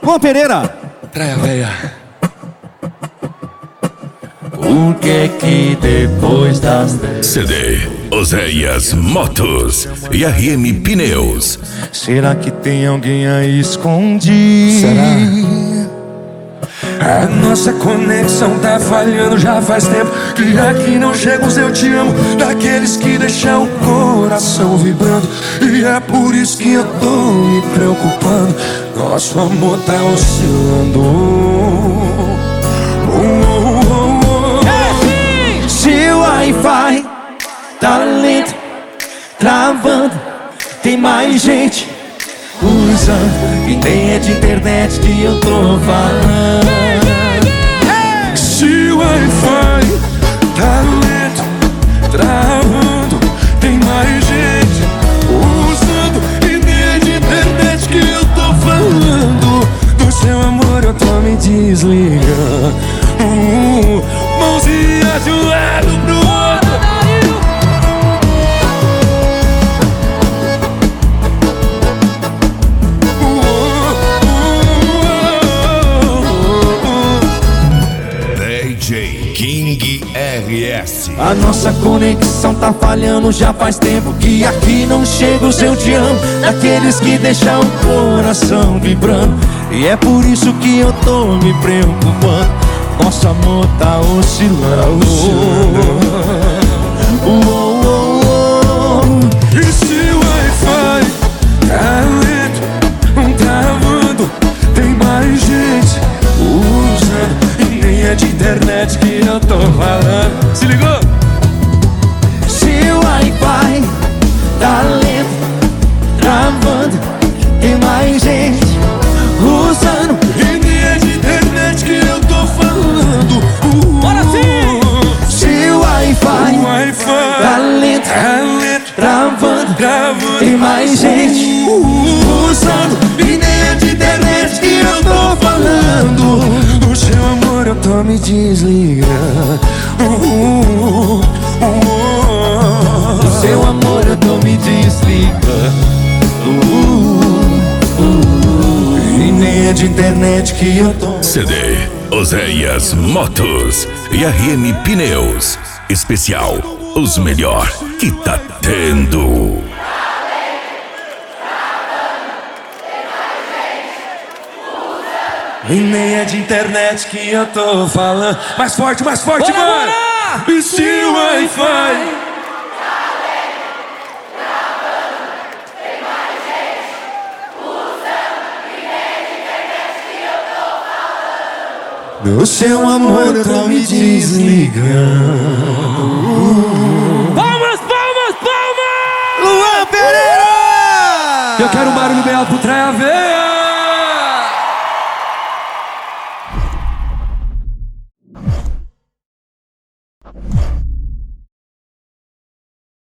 Juan Pereira. Traia veia. Por que depois das 10 CD Oséias Motos e RM Pneus. será que tem alguém aí escondido? Será? A nossa conexão tá falhando já faz tempo. Que aqui não chega os eu te amo, daqueles que deixam o coração vibrando. E é por isso que eu tô me preocupando. Nosso amor tá oscilando. Se o Wi-Fi tá lento, travando, tem mais gente usando, e nem é de internet que eu tô falando. Se o Wi-Fi tá lento, travando, tem mais gente usando, e nem é de internet que eu tô falando. Do seu amor eu tô me desligando. Mãozinha de um lado pro outro. DJ King RS. A nossa conexão tá falhando já faz tempo. Que aqui não chega o seu te amo, daqueles que deixam o coração vibrando. E é por isso que eu tô me preocupando. Nosso amor tá oscilando. E se o Wi-Fi tá lento, travando, tem mais gente usando, e nem é de internet que eu tô falando. Se ligou? Se o Wi-Fi tá lento, travando, tem mais gente usando, E nem é de internet que eu tô falando. Bora sim! se o Wi-Fi O Wi-Fi tá lento, tá lento, travando, tem mais gente usando, e nem é de internet que eu tô falando. Do seu amor eu tô me desligando. Do seu amor eu tô me desligando. E nem é de internet que eu tô. CD Oséias Motos e RM Pneus. Especial, os melhor que tá tendo. E nem é de internet que eu tô falando. Mais forte, mano! Bora! E se o Wi-Fi Do seu amor eu tô me desligando. Palmas, palmas, palmas! Luan Pereira! eu quero um barulho bem alto pro Traia Veia.